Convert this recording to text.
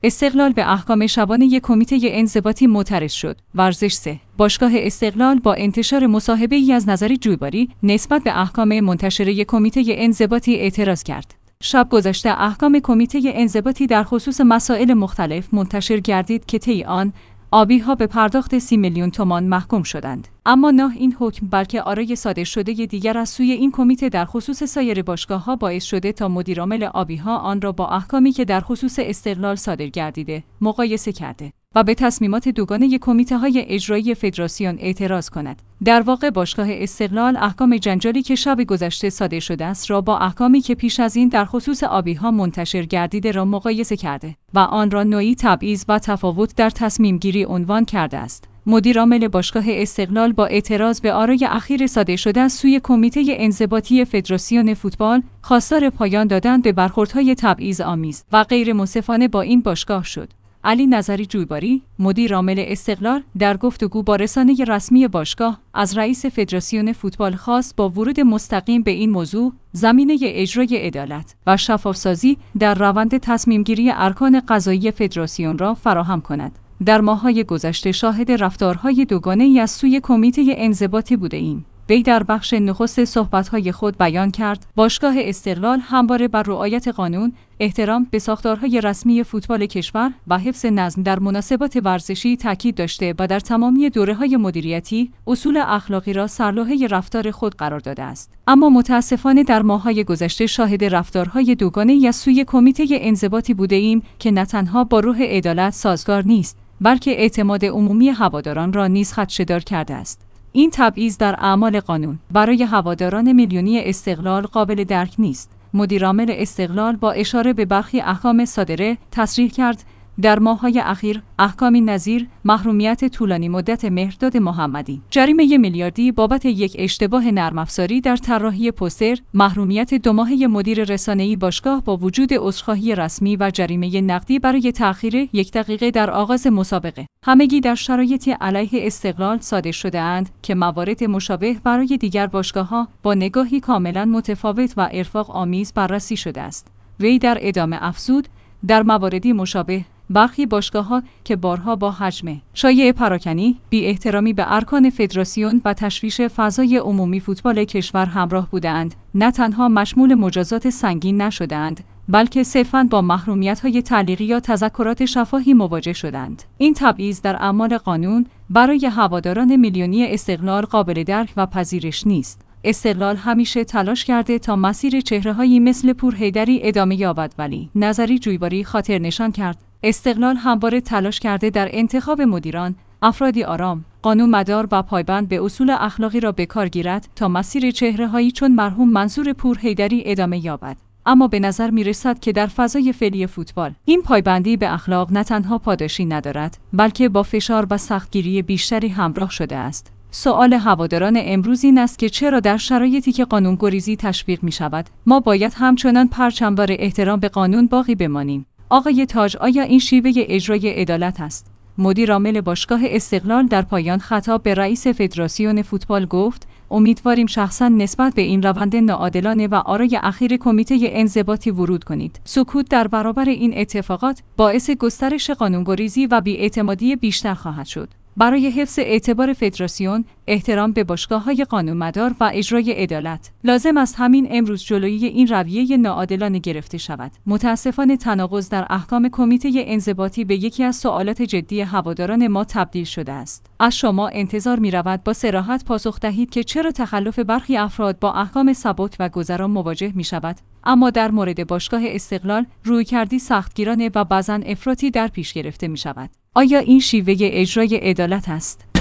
استقلال به احکام شبانه کمیته انضباطی معترض شد. ورزش 3. باشگاه استقلال با انتشار مصاحبه‌ای از نظری جویباری نسبت به احکام منتشره کمیته انضباطی اعتراض کرد. شب گذشته احکام کمیته انضباطی در خصوص مسائل مختلف منتشر گردید که طی آن آبی‌ها به پرداخت 30 میلیون تومان محکوم شدند. اما نه این حکم بلکه آرای صادر شده دیگر از سوی این کمیته در خصوص سایر باشگاه‌ها باعث شده تا مدیرعامل آبی‌ها آن را با احکامی که در خصوص استقلال صادر گردیده مقایسه کرده و به تصمیمات دوگانه کمیته‌های اجرایی فدراسیون اعتراض کند. در واقع باشگاه استقلال احکام جنجالی که شب گذشته صادر شده است را با احکامی که پیش از این در خصوص آبی‌ها منتشر گردیده را مقایسه کرده و آن را نوعی تبعیض و تفاوت در تصمیم گیری عنوان کرده است. مدیرعامل باشگاه استقلال با اعتراض به آرای اخیر صادر شده از سوی کمیته انضباطی فدراسیون فوتبال خواستار پایان دادن به برخوردهای تبعیض‌آمیز و غیر منصفانه با این باشگاه شد. علی نظری جویباری، مدیرعامل استقلال، در گفتگو با رسانه رسمی باشگاه از رئیس فدراسیون فوتبال خواست با ورود مستقیم به این موضوع زمینه اجرای عدالت و شفافسازی در روند تصمیم‌گیری ارکان قضایی فدراسیون را فراهم کند. در ماه‌های گذشته شاهد رفتارهای دوگانه‌ای از سوی کمیته انضباطی بوده‌ایم. وی در بخش نخست صحبت‌های خود بیان کرد باشگاه استقلال همواره بر رعایت قانون، احترام به ساختارهای رسمی فوتبال کشور و حفظ نظم در مناسبات ورزشی تاکید داشته و در تمامی دوره‌های مدیریتی اصول اخلاقی را سرلوحه رفتار خود قرار داده است. اما متأسفانه در ماه‌های گذشته شاهد رفتارهای دوگانه‌ای از سوی کمیته انضباطی بوده‌ایم که نه تنها با روح عدالت سازگار نیست، بلکه اعتماد عمومی هواداران را نیز خدشه‌دار کرده است. این تبعیض در اعمال قانون برای هواداران میلیونی استقلال قابل درک نیست. مدیرعامل استقلال با اشاره به برخی احکام صادره تصریح کرد در ماه‌های اخیر احکامی نظیر محرومیت طولانی مدت مهرداد محمدی، جریمه میلیاردی بابت یک اشتباه نرم افزاری در طراحی پوستر، محرومیت 2 ماهه مدیر رسانه‌ای باشگاه با وجود عذرخواهی رسمی و جریمه نقدی برای تأخیر 1 دقیقه در آغاز مسابقه، همگی در شرایطی علیه استقلال صادر شده‌اند که موارد مشابه برای دیگر باشگاه‌ها با نگاهی کاملاً متفاوت و ارفاق آمیز بررسی شده است. وی در ادامه افزود در مواردی مشابه برخی باشگاه‌ها که بارها با حجم شایع پراکنی، بی‌احترامی به ارکان فدراسیون و تشویش فضای عمومی فوتبال کشور همراه بودند، نه تنها مشمول مجازات سنگین نشدند، بلکه صرفاً با محرومیت‌های تعلیقی یا تذکرات شفاهی مواجه شدند. این تبعیض در اعمال قانون برای هواداران میلیونی استقلال قابل درک و پذیرش نیست. استقلال همیشه تلاش کرده تا مسیر چهره‌هایی مثل پورحیدری ادامه یابد، ولی نظری جویباری خاطر نشان کرد استقلال همواره تلاش کرده در انتخاب مدیران افرادی آرام، قانون‌مدار و پایبند به اصول اخلاقی را به کار گیرد تا مسیر چهره‌هایی چون مرحوم منصور پورحیدری ادامه یابد. اما به نظر می‌رسد که در فضای فعلی فوتبال این پایبندی به اخلاق نه تنها پاداشی ندارد، بلکه با فشار و سختگیری بیشتری همراه شده است. سوال هواداران امروز این است که چرا در شرایطی که قانون‌گریزی تشویق می‌شود، ما باید همچنان پرچم‌بار احترام به قانون باقی بمانیم؟ آقای تاج، آیا این شیوه اجرای عدالت است؟ مدیرعامل باشگاه استقلال در پایان خطاب به رئیس فدراسیون فوتبال گفت امیدواریم شخصا نسبت به این روند ناعادلانه و آرای اخیر کمیته انضباطی ورود کنید. سکوت در برابر این اتفاقات باعث گسترش قانون‌گریزی و بی‌اعتمادی بیشتر خواهد شد. برای حفظ اعتبار فدراسیون، احترام به باشگاه‌های قانون‌مدار و اجرای عدالت، لازم است همین امروز جلوی این رویه ناعادلانه گرفته شود. متأسفانه تناقض در احکام کمیته انضباطی به یکی از سوالات جدی هواداران ما تبدیل شده است. از شما انتظار می‌رود با صراحت پاسخ دهید که چرا تخلف برخی افراد با احکام سبک و گذرا مواجه می‌شود، اما در مورد باشگاه استقلال رویکردی سختگیرانه و بعضاً افراطی در پیش گرفته می‌شود. آیا این شیوه اجرای عدالت است؟